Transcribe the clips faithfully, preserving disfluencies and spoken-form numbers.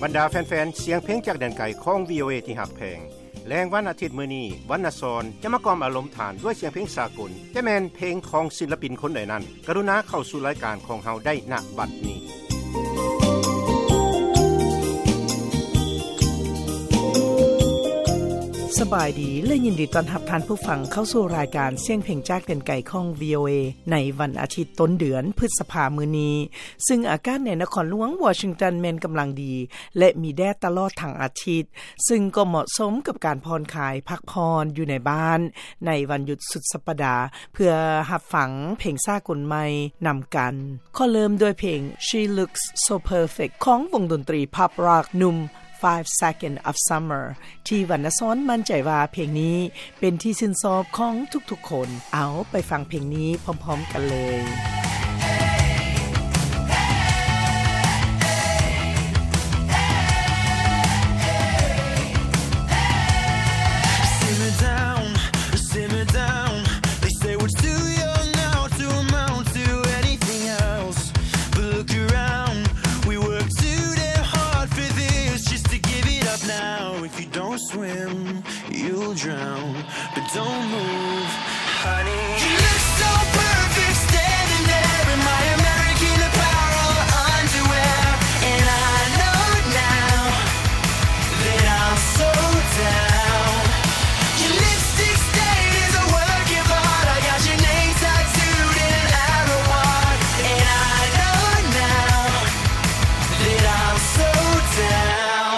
บรรดาแฟนๆเสียงเพลงจากแดนไกลของ วี โอ เอ ที่หักแพงแรงวันอาทิตย์มื้อนี้วันณศรจะมากอมอารมณ์ฐานด้วยเสียงเพลงสากลแต่แม่นเพลงของศิลปินคนใดนั้นกรุณาเข้าสู่รายการของเฮาได้ณบัดนี้สบายดีและยินดีต้อนรับท่านผู้ฟังเข้าสู่รายการเสียงเพลงจากแดนไกลของ วี โอ เอ ในวันอาทิตย์ต้นเดือนพฤษภาคมมื้อนี้ซึ่งอากาศในนครหลวงวอชิงตันแม่นกำลังดีและมีแดดตลอดทั้งอาทิตย์ซึ่งก็เหมาะสมกับการผ่อนคลายพักผ่อนอยู่ในบ้านในวันหยุดสุดสัปดาห์เพื่อรับฟังเพลงสากลใหม่นำกันขอเริ่มด้วยเพลง She Looks So Perfect ของวงดนตรี Pop Rock หนุ่มfive seconds of summer ที่วรรณซ้อนมั่นใจว่าเพลงนี้เป็นที่ชื่นชอบของทุกๆคนเอาไปฟังเพลงนี้พร้อมๆกันเลย drown but don't move honey you look so perfect standing there in my American Apparel underwear and I know now that I'm so down your lipstick stain is a work of art I got your name tattooed in an arrow heart and I know now that I'm so down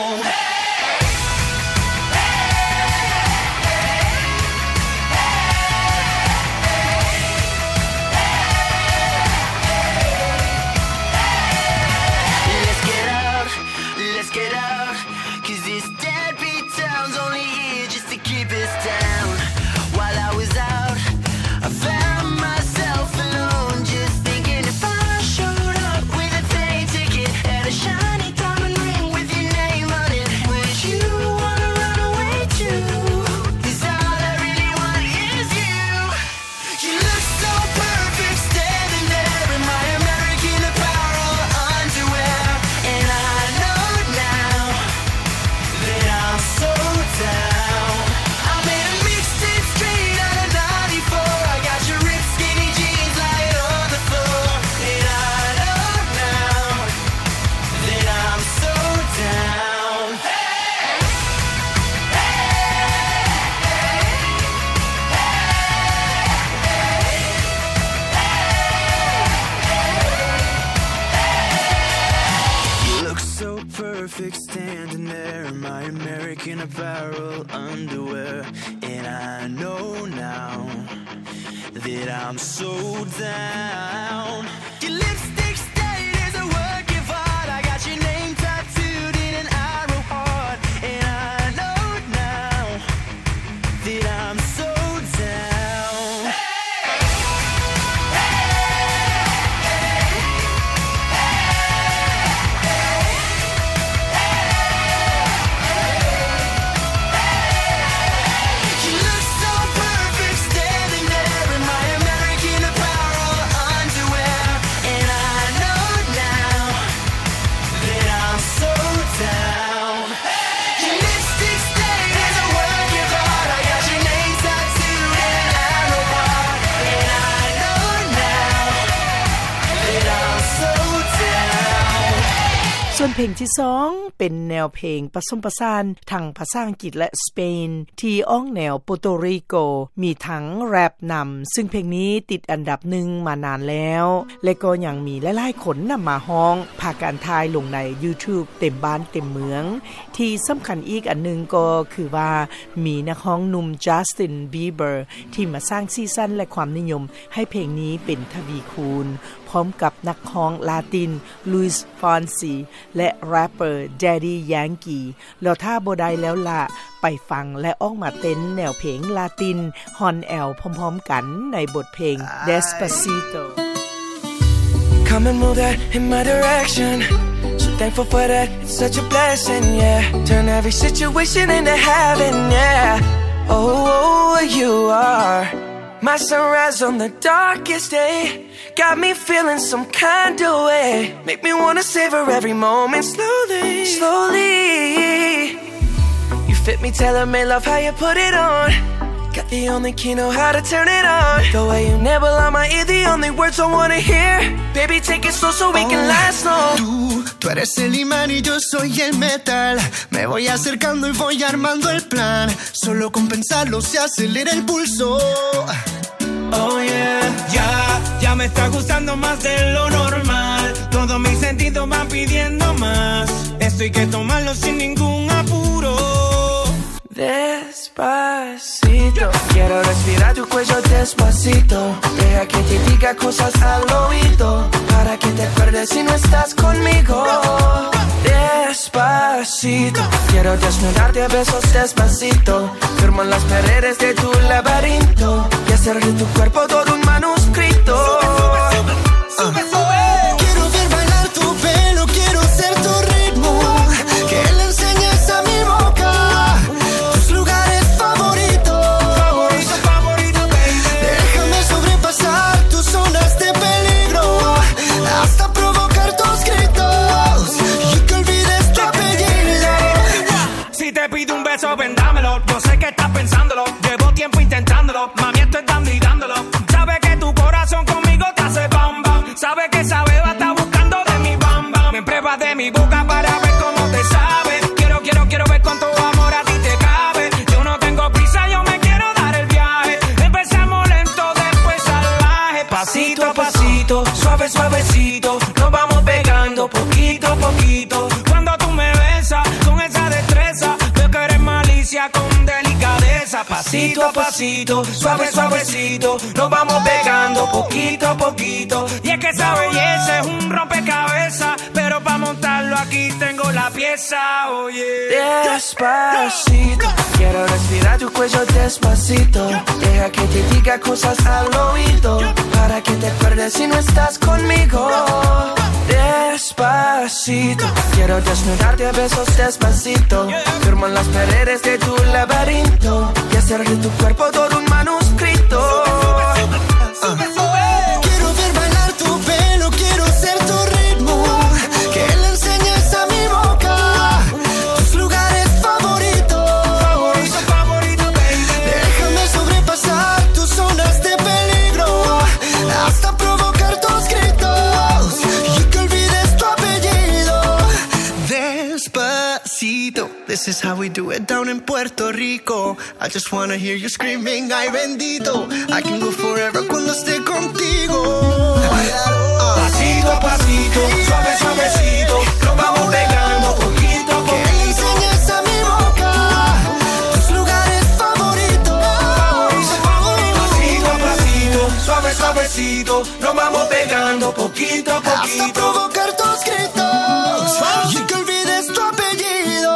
perfect standing there in my American Apparel underwear and I know now that I'm so down your lipstick stain is a work of art I got your name tattooed in an arrow heart and I know now that I'm so down ส่วนเพลงที่สองเป็นแนวเพลงผสมผสานทั้งภาษาอังกฤษและสเปนที่อ้องแนวโปรโตริโกมีทั้งแรปนำซึ่งเพลงนี้ติดอันดับหนึ่งมานานแล้วและก็ยังมีหลายๆคนนำมาฮ้องพาการทายลงใน YouTube เต็มบ้านเต็มเมืองที่สำคัญอีกอันนึงก็คือว่ามีนักร้องหนุ่ม Justin Bieber ที่มาสร้างซีซั่นและความนิยมให้เพลงนี้เป็นทวีคูณพร้อมกับนักร้องลาติน Luis Fonsi และแรปเปอร์ Daddy Yankee แล้วถ้าบ่ได้แล้วล่ะไปฟังและออกมาเต้นแนวเพลงลาตินฮอนแอลพร้อมๆกันในบทเพลง Despacito Come and move that in my direction So thankful for that It's such a blessing, yeah Turn every situation into heaven, yeah Oh, oh you are My sunrise on the darkest day got me feeling some kind of way. Make me wanna savor every moment slowly, slowly. You fit me, tailor-made, love how you put it on. Got the only key, know how to turn it on. The way you nibble on my ear, the only words I wanna hear. Baby, take it slow so we oh, can last long. Tú, tú eres el imán y yo soy el metal. Me voy acercando y voy armando el plan. Solo con pensarlo se acelera el pulso. Oh yeah, ya, ya me está gustando más de lo normal. Todos mis sentidos van pidiendo más. Esto hay que tomarlo sin ningún apuro. Despacito, quiero respirar tu cuello despacito. Deja que te diga cosas al oído, para que te acuerdes si no estás conmigo. Despacito, quiero desnudarte a besos despacito. Firmo en las paredes de tu laberinto y hacer de tu cuerpo todo un manuscrito. Sube, sube, sube. Quiero ver bailar tu pelo, quiero ser tu ritmo. Que le enseñes a mi boca tus lugares favoritos. Favorito, favorito, baby. Déjame sobrepasar tus zonas de peligro hasta provocar tus gritos y que olvides tu apellido. Si te pido un beso, ven dámelo. Yo sé que estás pensándolo, llevo tiempo intentándolo. Mami, esto es dando y dándolo. Sabes que tu corazón conmigo te hace bam bam. Sabes que esa beba está buscando de mi bam bam. Me pruebas de mi boca para ver cómo te sabe. Quiero, quiero, quiero ver cuánto amor a ti te cabe. Yo no tengo prisa, yo me quiero dar el viaje. Empezamos lento, después salvaje. Pasito a pasito, suave, suavecito. Nos vamos pegando poquito a poquito. Cuando tú me besas con esa destreza, veo que eres malicia con delicadeza. Pasito a pasito, suave, suavecito. Nos vamos pegando poquito a poquito. Y es que esa belleza es un rompecabezas, pero para montarlo aquí tengo la pieza, oye. Despacito, quiero respirar tu cuello despacito. Deja que te diga cosas al oído, para que te acuerdes si no estás conmigo. Despacito, quiero desnudarte a besos despacito. Firmo en las paredes de tu laberinto y hacer de tu cuerpo todo un manuscrito. Sube, sube. Quiero ver bailar tu pelo, quiero ser tu ritmo. Que le enseñes a mi boca tus lugares favoritos. Favorito, favorito, baby. Déjame sobrepasar tus zonas de peligro hasta provocar tus gritos y que olvides tu apellido. Despacito, this is how we do it down in Puerto Rico. I just wanna hear you screaming, ay bendito. I can go forever cuando esté contigo. Pasito a pasito, suave, suavecito. Nos vamos pegando poquito a Que le poquito. enseñes a mi boca tus lugares favoritos. Pasito a pasito, suave, suavecito. Nos vamos pegando poquito a Hasta poquito. provocar tus gritos y que olvides tu apellido.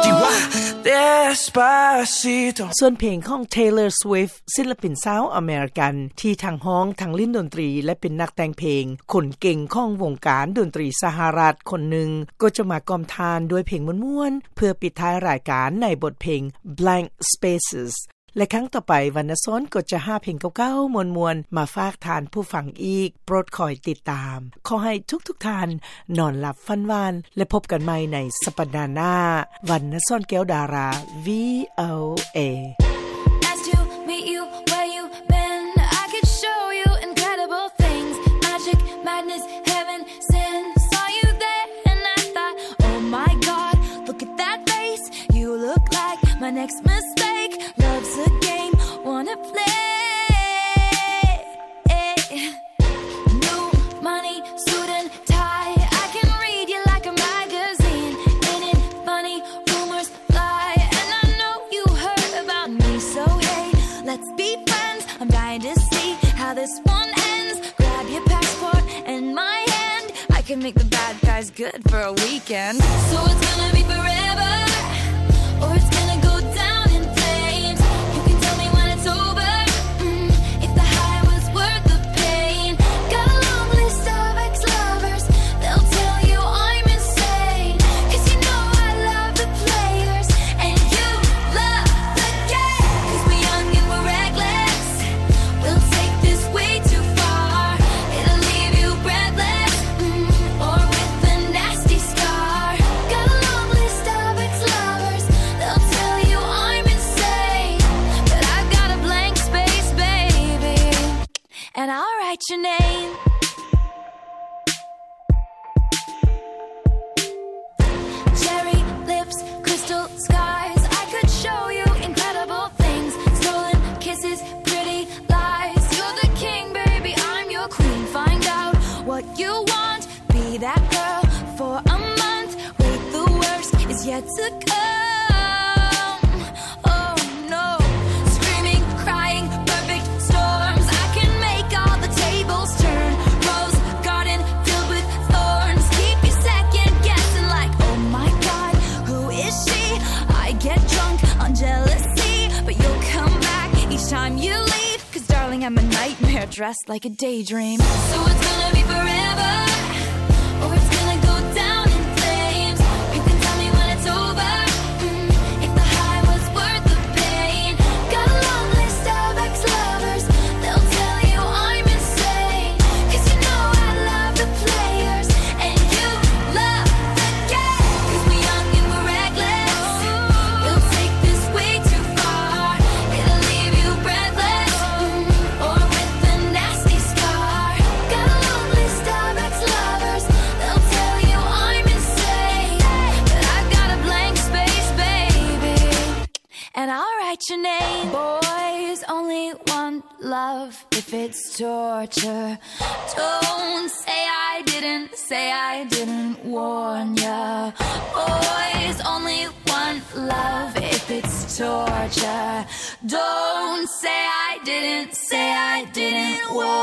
Despacito. ส่วนเพลงของ Taylor Swift ศิลปินสาวอเมริกันที่ทั้งฮ้องทั้งลิ้นดนตรีและเป็นนักแต่งเพลงคนเก่งของวงการดนตรีสหรัฐคนหนึ่งก็จะมากอมทานด้วยเพลงม่วนๆเพื่อปิดท้ายรายการในบทเพลง Blank Spaces และครั้งต่อไปวรรณซ้อนก็จะหาเพลงเก่าๆมวนๆมาฝากทานผู้ฟังอีกโปรดคอยติดตามขอให้ทุกๆทานนอนหลับฝันหวานและพบกันใหม่ในสัปดาห์หน้าวรรณซ้อนแก้วดารา วี โอ เอ Nice to meet you where you been. I could show you incredible things. Magic, madness, heaven, sin. Saw you there and I thought, oh my God, look at that face. You look like my next mistake. Love's a game, wanna play. New money, suit and tie. I can read you like a magazine. Ain't it funny? Rumors fly, and I know you heard about me. So hey, let's be friends. I'm dying to see how this one ends. Grab your passport and my hand. I can make the bad guys good for a weekend. So it's gonna be forever, or it's gonna go down in flames. You can tell me when it's over, mm, if the high was worth the pain. Got a long list of ex-lovers, they'll tell you I'm insane. 'Cause you know I love the players, and you love the game. 'Cause we're young and we're reckless, we'll take and I'll write your name. Cherry lips, crystal skies, I could show you incredible things. Stolen kisses, pretty lies. You're the king, baby, I'm your queen. Find out what you want, be that girl for a month. Wait, the worst is yet to come. Oh no, screaming, crying, perfect storms. I can make all the tables turn. Rose garden filled with thorns. Keep you second guessing like, oh my god, who is she? I get drunk on jealousy, but you'll come back each time you leave. Cause darling, I'm a nightmare dressed like a daydream. So it's gonna be forever, or it's gonna go down in flames. You can tell me when it's over, mm, if the high was worth the pain. Got a long list of ex-lovers, they'll tell you I'm insane. Cause you know I love the players, and you love the game. Cause we're young and we're reckless, we'll take this way too far. It'll leave you breathless, mm, or with a nasty scar. Got a long list of ex-lovers, they'll tell you I'm insane. But I've got a blank space, baby, and I'll write your name. Boys only want love if it's torture. Don't say I didn't, say I didn't warn ya. Boys only want love if it's torture. Don't say I didn't, say I didn't warn